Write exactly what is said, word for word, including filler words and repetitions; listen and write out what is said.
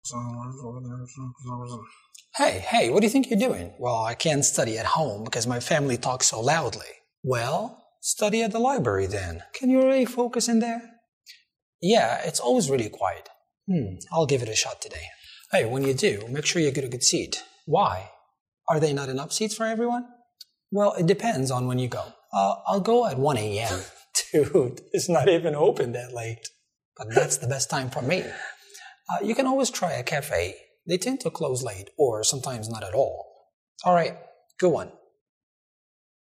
Hey, hey, what do you think you're doing? Well, I can't study at home because my family talks so loudly. Well, study at the library then. Can you really focus in there? Yeah, it's always really quiet. Hmm, I'll give it a shot today. Hey, when you do, make sure you get a good seat. Why? Are there not enough seats for everyone? Well, it depends on when you go. Uh, I'll go at one a.m. Dude, it's not even open that late. But that's the best time for me. Uh, you can always try a cafe. They tend to close late, or sometimes not at all. All right, good one.